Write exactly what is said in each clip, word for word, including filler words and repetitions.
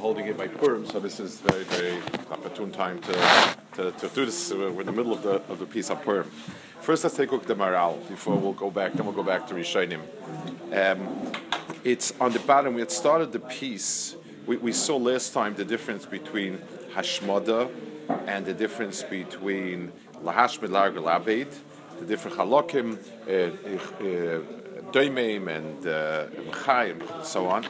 holding it by Purim, so this is very, very opportune time to, to, to do this. We're in the middle of the of the piece of Purim. First, let's take a look at the Maral before we'll go back. Then we'll go back to Rishonim. Um, it's on the bottom. We had started the piece. We, we saw last time the difference between Hashmada and the difference between Lahashmid Larga Labed, the different Halakim, Doimim, and Mchai, and so on.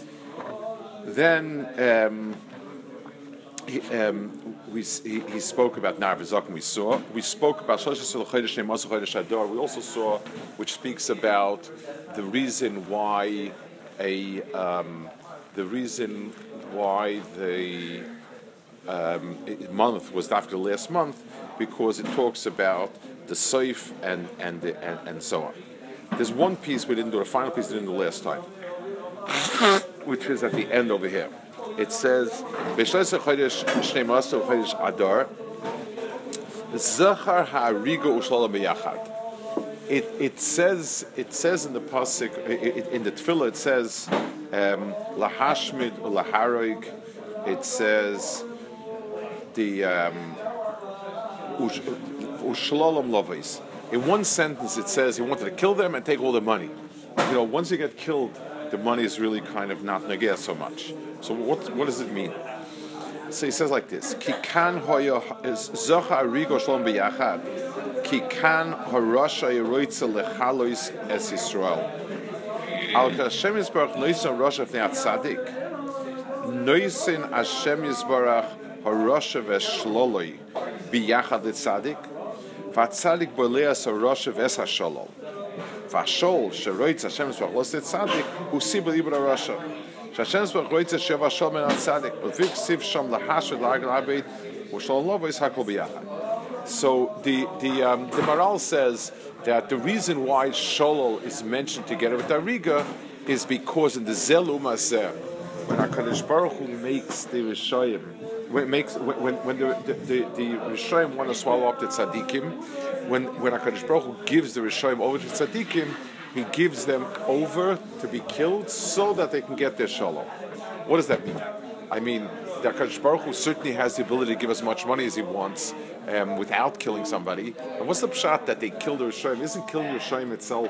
Then um, he, um, we, he, he spoke about Nar V'Zaken. We saw. We spoke about Shlosh Chodesh Ne'im Masu Chodesh Adar. We also saw, which speaks about the reason why a um, the reason why the um, month was after the last month, because it talks about the Seif and and, the, and and so on. There's one piece we didn't do. The final piece we didn't do last time, which is at the end over here. It says, "B'shleisa chodesh shnei masu chodesh Adar, zachar ha'arigo u'shlolam b'yachad." It it says it says in the pasuk in the tefillah, it says lahashmid um, laharoig. It says the u'shlolam lovais. In one sentence, it says he wanted to kill them and take all the money. You know, once you get killed, the money is really kind of not negeh so much. So what what does it mean? So he says like this: Ki kan hoya zacha arigo shlom biyachad, ki kan harasha yeroitza lechalois es Yisrael. Al Hashem Yisbarach noisin rasha v'nei atzadik, noisin Hashem Yisbarach harasha v'shloloi biyachad etzadik, v'atzadik boleas harasha v'es hashalom. Vashol sheroitz Hashem Yisbarach los etzadik usibel ibra rasha. Hashem Yisbarach roitz sheva shalom en atzadik. V'vik siv sham lahashad la'agel abed u'shalom lovo is hakol biyachad. So the the um, the Maral says that the reason why Sholol is mentioned together with Ariga is because in the Zelu Maseh, when HaKadosh Baruch Hu makes the Rishayim, when makes when when the the, the, the Rishayim want to swallow up the Tzaddikim, when when HaKadosh Baruch Hu gives the Rishayim over to Tzaddikim, he gives them over to be killed so that they can get their Sholol. What does that mean? I mean, the HaKadosh Baruch Hu certainly has the ability to give as much money as he wants um, without killing somebody. And what's the pshat that they kill the Rishayim? Isn't killing the Rishayim itself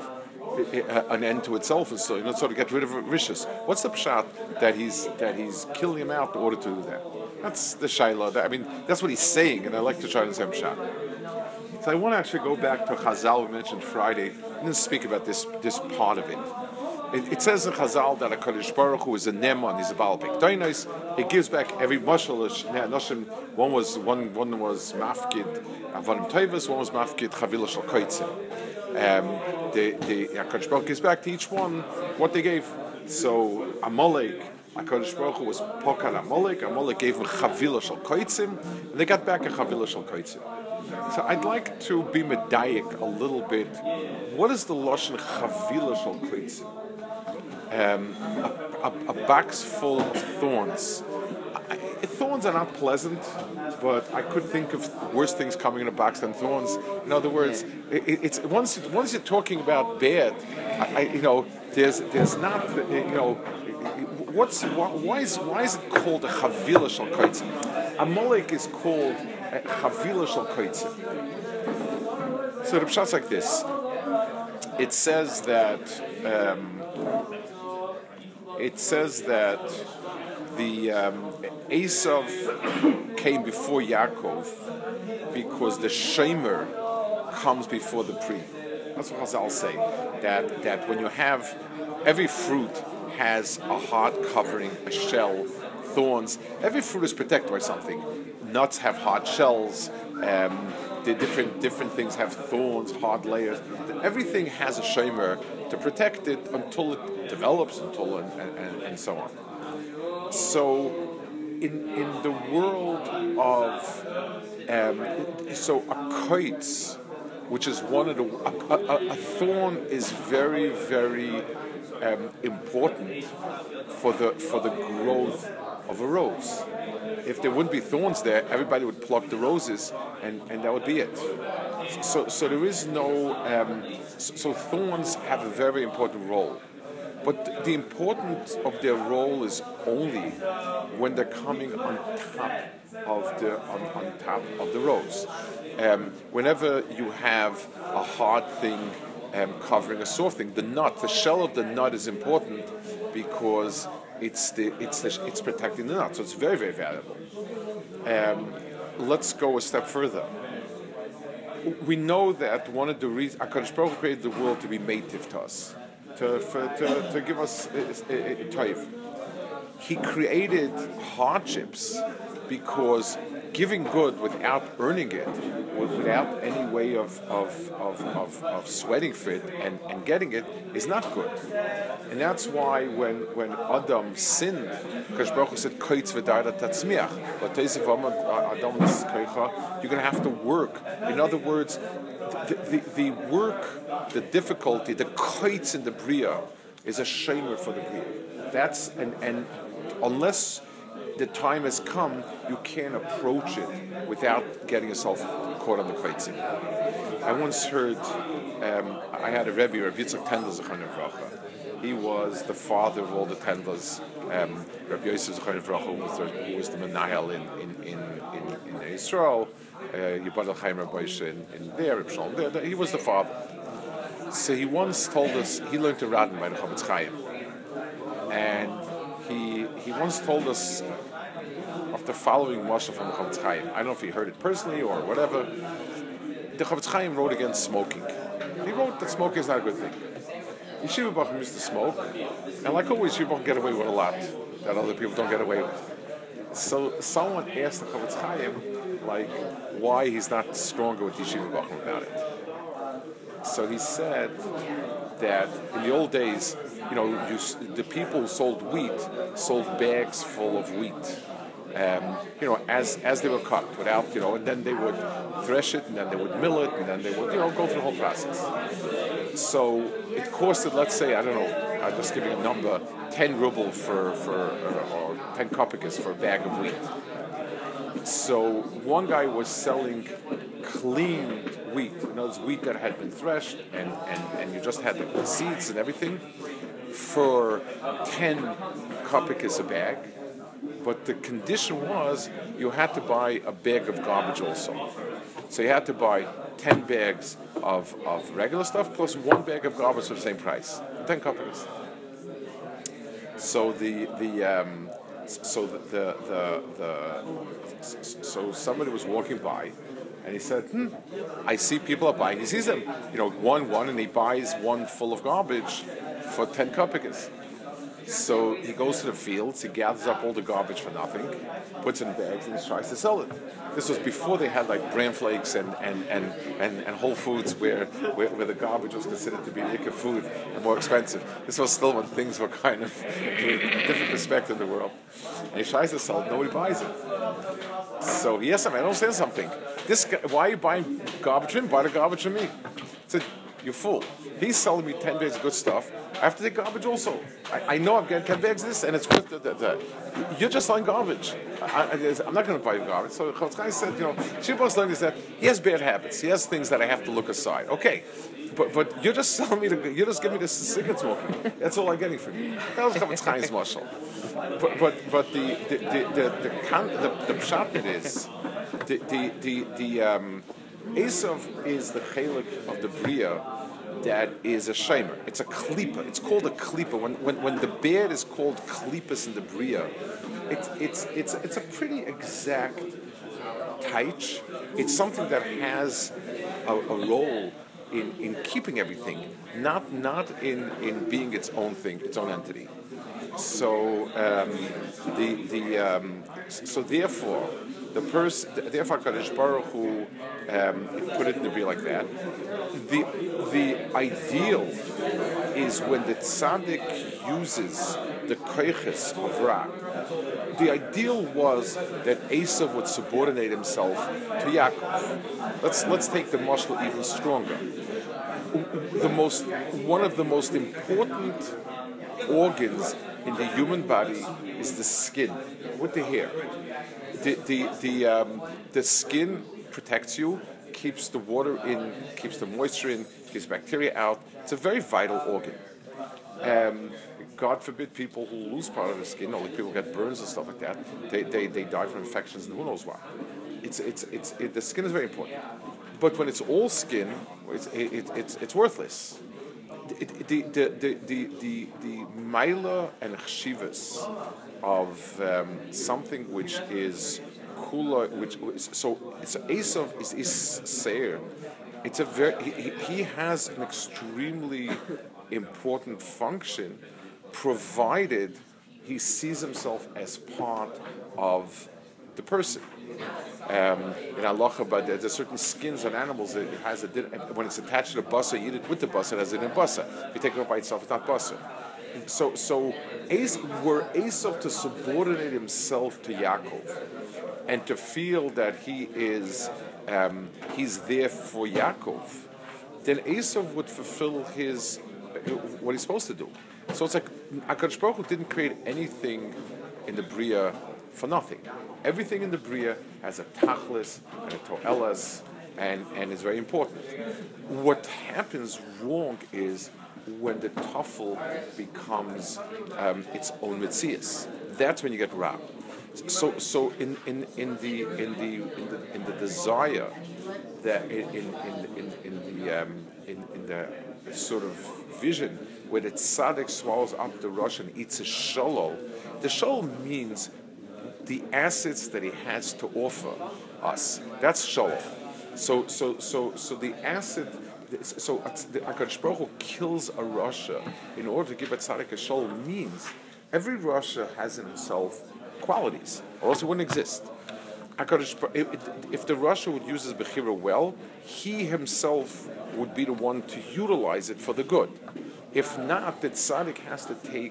an end to itself? So you know, sort of get rid of Rishus. What's the pshat that he's that he's killing him out in order to do that? That's the Shaila. I mean, that's what he's saying, and I like to try to say pshat. So I want to actually go back to Chazal we mentioned Friday and speak about this this part of it. It, it says in Chazal that a HaKadosh Baruch Hu is a Neman, he's a Baal Pektoinos. It gives back every mashal. One was one one was mafkid avanim tovos, one was mafkid chavila shel koitzim. Um, the the HaKadosh Baruch Hu gives back to each one what they gave. So Amalek, HaKadosh Baruch Hu was pokar Amalek. Amalek gave him chavila shel koitzim, and they got back a chavila shel koitzim. So I'd like to be medayik a little bit. What is the lashon chavila shel koitzim? Um, a, a, a box full of thorns. I, thorns are not pleasant, but I could think of worse things coming in a box than thorns. In other words, it, it's once once you're talking about bad, I, I, you know, there's there's not, you know, what's why, why is why is it called a chavila shel koitzim? Amalek is called a chavila shel koitzim. So the pshat's like this. It says that. Um, It says that the um, Esav came before Yaakov because the Shemer comes before the Pri. That's what I'll say. That that when you have every fruit has a hard covering, a shell, thorns. Every fruit is protected by something. Nuts have hard shells. Um, the different different things have thorns, hard layers. Everything has a Shemer to protect it until it develops, until and, and, and so on. So, in in the world of um, so a koitz, which is one of the a, a, a thorn is very very um, important for the for the growth of a rose. If there wouldn't be thorns there, everybody would pluck the roses, and, and that would be it. So so there is no um, so, so thorns have a very important role. But the importance of their role is only when they're coming on top of the on, on top of the rows. Um, whenever you have a hard thing um, covering a soft thing, the nut, the shell of the nut is important because it's the it's the, it's protecting the nut, so it's very very valuable. Um, let's go a step further. We know that one of the reasons HaKadosh Baruch Hu created the world to be mative to us, to for, to, to give us a, a, a toiv. He created hardships because giving good without earning it, without any way of of, of, of, of sweating for it and, and getting it, is not good. And that's why when, when Adam sinned, Kadosh Baruch Hu said, Koitz v'darda tatzmiach. You're going to have to work. In other words, the, the, the work, the difficulty, the koitz in the bria is a shamer for the bria. That's, and, and unless the time has come, you can't approach it without getting yourself caught on the kaitzim. I once heard, um, I had a Rebbe, Rabbi Yitzchak Tendel Zechron Livracha. He was the father of all the Tendlers. Um, Rabbi Yosef Zechron Livracha, who was the, who was the Menahel in in in in, in Israel. Yibad Chaim Rabbi in, in there, Reb Shalom there. He was the father. So he once told us he learned to Radin by the Chavetz Chaim, and he he once told us of the following mashal from the Chavetz Chaim. I don't know if he heard it personally or whatever. The Chavetz Chaim wrote against smoking. He wrote that smoking is not a good thing. Yeshiva Bachim used to smoke, and like always, Yeshiva Bachim get away with a lot that other people don't get away with. So someone asked the Chavetz Chaim, like, why he's not stronger with Yeshiva Bachim about it. So he said that in the old days, you know, you, the people who sold wheat sold bags full of wheat. Um, you know, as as they were cut, without, you know, and then they would thresh it, and then they would mill it, and then they would, you know, go through the whole process. So it costed, let's say, I don't know, I'm just giving a number, ten ruble for, for or, or ten kopecks for a bag of wheat. So one guy was selling clean wheat, you know, it's wheat that had been threshed, and, and, and you just had the seeds and everything, for ten kopecks a bag. But the condition was you had to buy a bag of garbage also. So you had to buy ten bags of, of regular stuff plus one bag of garbage for the same price, ten kopecks. So the the um, so the the, the the so somebody was walking by, and he said, "Hmm, I see people are buying." He sees them, you know, one one, and he buys one full of garbage for ten kopecks. So he goes to the fields, he gathers up all the garbage for nothing, puts it in bags, and he tries to sell it. This was before they had like bran flakes and and, and, and, and Whole Foods, where, where where the garbage was considered to be Ikka food and more expensive. This was still when things were kind of a different perspective in the world. And he tries to sell it, nobody buys it. So he asked him, I don't understand something. This guy, why are you buying garbage from him? Buy the garbage from me. He said, you fool. He's selling me ten bags of good stuff. I have to take garbage also. I, I know I'm getting ten bags of this, and it's worth the, the, the, you're just selling garbage. I, I, I'm not going to buy you garbage. So Chavetz Chaim said, you know, Shibbo's learning is that he has bad habits. He has things that I have to look aside. Okay, but but you're just selling me the, you're just giving me the cigarette smoking. That's all I'm getting from you. That was Chavetz Chaim's mashal. But but but the the the the the, the, the pshat it is the the the, the um, Esav is the chelik of the bria that is a shamer. It's a klipa. It's called a klipa. When when when the beard is called klipas in the bria, it's it's it's it's a pretty exact taich. It's something that has a, a role in, in keeping everything, not not in, in being its own thing, its own entity. So um, the the um, so therefore the person therefore Kadosh Baruch Hu um, put it in the bria like that. The the ideal is when the tzaddik uses the koiches of Ra. The ideal was that Esav would subordinate himself to Yaakov. Let's let's take the mashal even stronger. The most one of the most important organs in the human body is the skin, with the hair. The the the um, the skin protects you, keeps the water in, keeps the moisture in, keeps bacteria out. It's a very vital organ. Um, God forbid, people who lose part of their skin, or like people get burns and stuff like that, they, they, they die from infections and who knows what. It's, it's, it's, it, the skin is very important. But when it's all skin, it's, it, it, it's, it's worthless. It, the, the, the, the, the, the Maila and Chshivas of um, something which is kula, which so it's Esav is is Seir. It's a very he, he has an extremely important function, provided he sees himself as part of the person. Um, in halacha, but there's certain skins on animals that it has a when it's attached to the basa, you eat it with the basa, it has it in basa. If you take it up by itself, it's not basa. So, so were Esav to subordinate himself to Yaakov and to feel that he is um, he's there for Yaakov, then Esav would fulfill his what he's supposed to do. So it's like HaKadosh Baruch Hu didn't create anything in the Bria for nothing. Everything in the Bria has a tachlis and a to'elas, and, and is very important. What happens wrong is when the tafel becomes um, its own mitzias. That's when you get robbed. So, so in, in, in the in the in the in the desire that in in in, in the um, in, in the sort of vision where the tzaddik swallows up the rush and eats a shalom, the shalom means the assets that he has to offer us. That's shalom. So, so, so, so the asset. So the HaKadosh Baruch Hu kills a rasha in order to give a tzaddik a shalom means every rasha has in himself qualities, or else it wouldn't exist. HaKadosh, if, if the rasha would use his bechira well, he himself would be the one to utilize it for the good. If not, the tzaddik has to take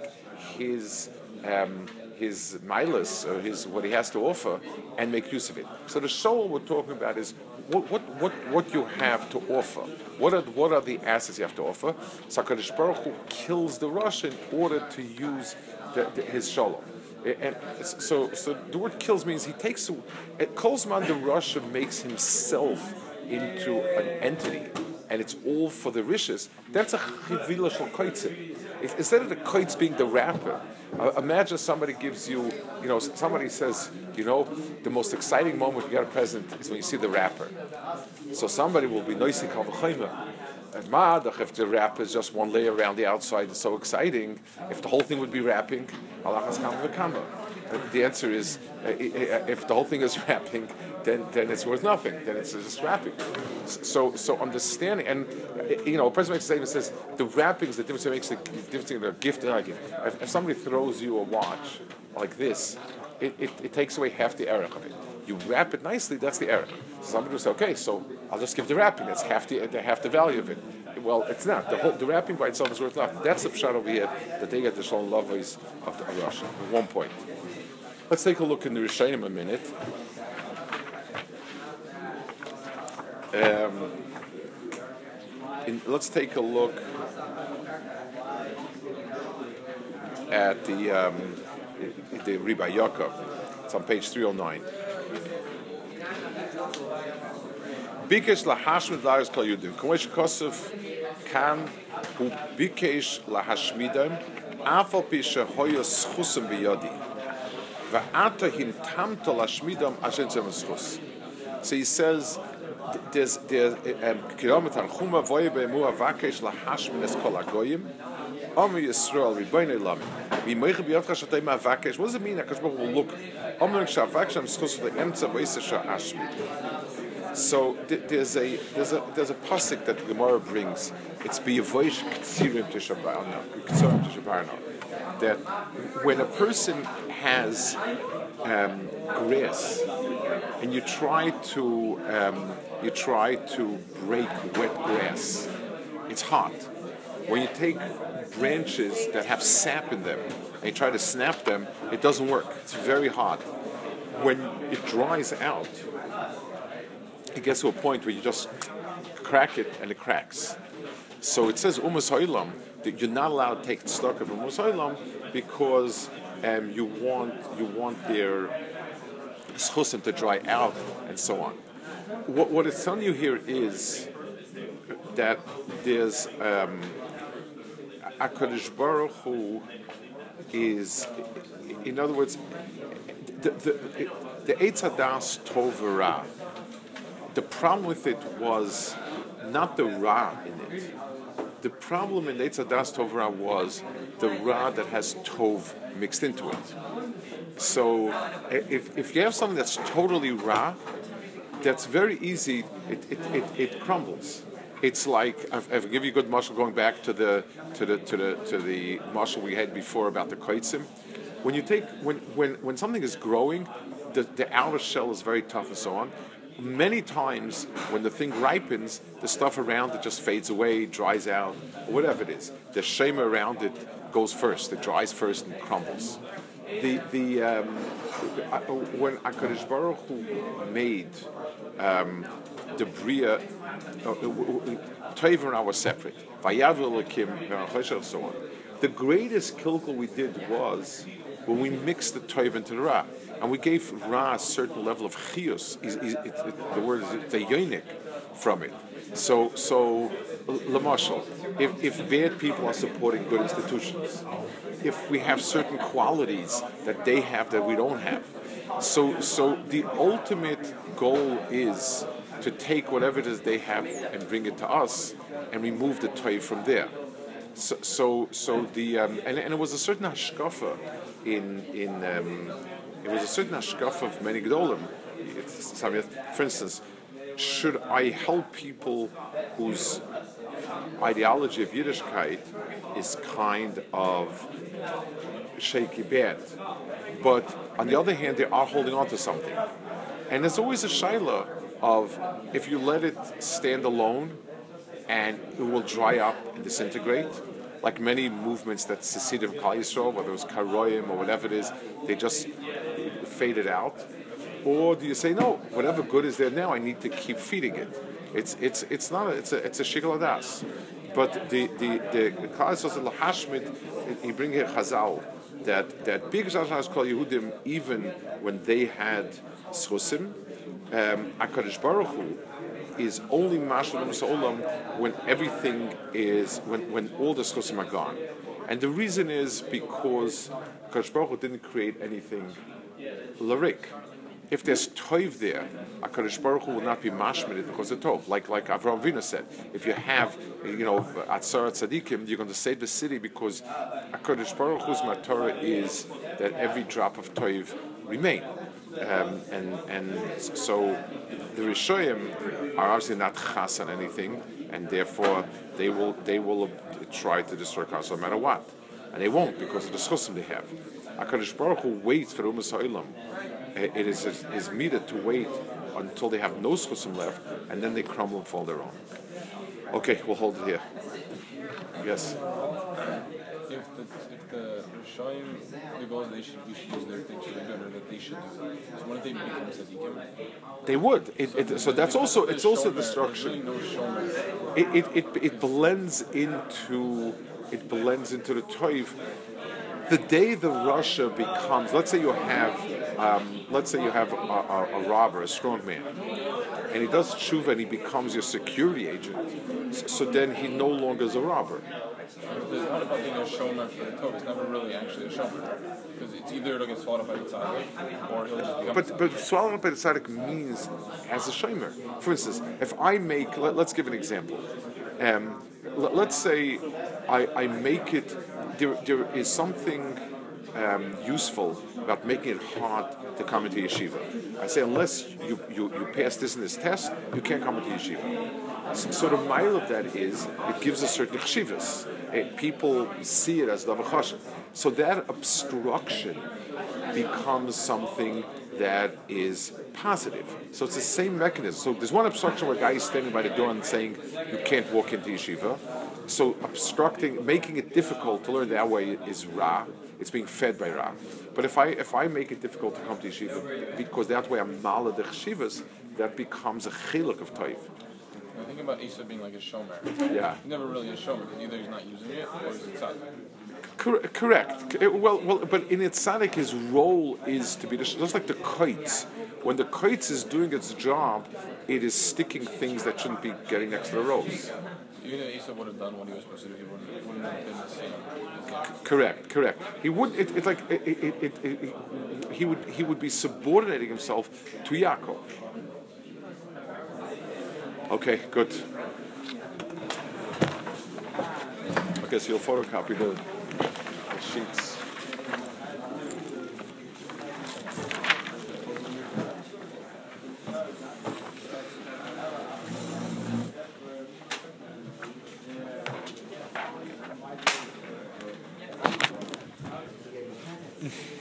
his um, his milas, or his what he has to offer, and make use of it. So the shalom we're talking about is what what what, what you have to offer. What are what are the assets you have to offer? So HaKadosh Baruch Hu kills the rasha in order to use the, the, his shalom. And so, so the word kills means he takes. At Kolzman, the rasha makes himself into an entity, and it's all for the rishis. That's a chivila shel koitzim. Instead of the koitz being the wrapper, uh, imagine somebody gives you, you know, somebody says, you know, the most exciting moment you get a present is when you see the wrapper. So somebody will be noisy kal v'chayma. And ma'adach, if the wrap is just one layer around the outside, it's so exciting. If the whole thing would be wrapping, halachas kama v'kama. The answer is, uh, if the whole thing is wrapping, then then it's worth nothing. Then it's just wrapping. So so understanding, and you know, a person makes a statement says the wrapping is the difference. It makes the difference between a gift and a gift. If, if somebody throws you a watch like this, it, it, it takes away half the error of it. You wrap it nicely, that's the error. So somebody will say, okay, so I'll just give the wrapping. That's half the half the value of it. Well, it's not. The whole the wrapping by itself is worth nothing. That's the pshat over here that they get the shalom lavos of the Russia. At one point. Let's take a look in the Rishonim a minute. Um, in, let's take a look at the um, the Riba Yaakov. It's on page three oh nine. Bikesh lahashmid la'aretz kol Yudim. K'mosh kosef kan hu bikesh lahashmidem afal pi shehoyo schusem biyodi. Va'ata him tamto lashmidem ashen zem schus. So he says, there's there's kilometer chuma voye be'emu avakesh lahashmid es kol hagoyim. Omer Yisrael ribono lam. V'imoich biyotcha shatei ma'avakesh. What does it mean? Hakadosh Baruch Hu will look. Omer shavakesh schus le'emtza v'yisa sha'ashmid. So there's a there's a there's a pasuk that the Gemara brings. It's b'yavoish k'tzirim tishabarna, k'tzirim tishabarna. That when a person has um, grass and you try to um, you try to break wet grass, it's hard. When you take branches that have sap in them and you try to snap them, it doesn't work. It's very hard. When it dries out, it gets to a point where you just crack it and it cracks. So it says umas ha'olam that you're not allowed to take stock of umas ha'olam because um, you want you want their schusim to dry out and so on. What, what it's telling you here is that there's um, HaKadosh Baruch Hu is, in other words, the the, the Eitz Hadas Tov Ra. The problem with it was not the Ra in it. The problem in Eitz Hadas Tov Ra was the Ra that has Tov mixed into it. So if if you have something that's totally Ra, that's very easy. It it, it, it crumbles. It's like I've, I've give you a good mashal going back to the to the to the to the mashal we had before about the koitzim. When you take when when when something is growing, the the outer shell is very tough and so on. Many times when the thing ripens, the stuff around it just fades away, dries out, or whatever it is. The shema around it goes first. It dries first and crumbles. The the um, when HaKadosh Baruch Hu made um, the Bria, Toiv and Ra were separate. So on. The greatest kilkel we did was when we mixed the Toiv into the Ra, and we gave Ra a certain level of chiyus. The word is the yonik from it. So, so Lamashal, if, if bad people are supporting good institutions, if we have certain qualities that they have that we don't have, so so the ultimate goal is to take whatever it is they have and bring it to us and remove the toy from there. So so, so the um, and, and it was a certain hashkafa in in um, it was a certain hashkafa of many gedolim. For instance, should I help people whose ideology of Yiddishkeit is kind of shaky bad, but on the other hand, they are holding on to something. And there's always a shaila of if you let it stand alone and it will dry up and disintegrate, like many movements that seceded from Klal Yisrael, whether it was Karoyim or whatever it is, they just faded out. Or do you say, no, whatever good is there now, I need to keep feeding it? It's it's it's not a, it's a it's a shikol adas. But the the the Klal Yisrael Hashmit, he bring here Chazal that that big Zazas called Yehudim even when they had schusim, um, HaKadosh Baruch Hu is only mashal olam when everything is when when all the schusim are gone, and the reason is because HaKadosh Baruch Hu didn't create anything larik. If there's toiv there, HaKadosh Baruch Hu will not be mashmid because of tov. Like like Avraham Avinu said, if you have, you know, Atzar Tzadikim, you're going to save the city because HaKadosh Baruch Hu's matorah is that every drop of toiv remain. Um, and and so the Rishoyim are obviously not chas on anything, and therefore they will they will try to destroy Kasa no matter what, and they won't because of the schusim they have. HaKadosh Baruch Hu waits for Umas Ha'olam. It is his, his midah to wait until they have no schusim left, and then they crumble and fall their own. Okay, we'll hold it here. Yes. If the if the Rishoyim, the goal is they should we should use their things for the good, or that they should do. So when they become tzaddikim, they would. It, so, it, so that's also it's also destruction. Really no it, it it it blends into it blends into the toiv. The day the Russia becomes, let's say you have, um, let's say you have a, a, a robber, a strong man, and he does tshuva and he becomes your security agent. So, so then he no longer is a robber. It's not about being a shomer for the Tov. It's never really actually a shomer because it's either it'll get swallowed by the tzaddik or he'll just become. But but swallowed by the tzaddik means as a shomer. For instance, if I make, let, let's give an example. Um, let, let's say I, I make it. There, there is something um, useful about making it hard to come into yeshiva. I say unless you, you, you pass this and this test, you can't come into yeshiva. So, so the mile of that is it gives a certain chshivas. People see it as davachashav. So that obstruction becomes something that is positive. So it's the same mechanism. So there's one obstruction where a guy is standing by the door and saying you can't walk into yeshiva. So obstructing, making it difficult to learn that way is ra. It's being fed by ra. But if I if I make it difficult to come to yeshiva because that way I'm mala the chshivas, that becomes a chiluk of toiv. I think about Asa being like a shomer. Yeah. He's never really a shomer because either he's not using it or he's a tzaddik. Cor- correct. Well, well, but in its tzaddik, his role is to be the, just like the kites. When the kites is doing its job, it is sticking things that shouldn't be getting next to the rows. Even if Esau would have done what he was supposed to do, he wouldn't, it wouldn't have been the same as Yaakov. Correct, correct. He would. It, it's like it, it, it, it, it, he would. He would be subordinating himself to Yaakov. Okay, good. Okay, so you'll photocopy the, the sheets. Mm.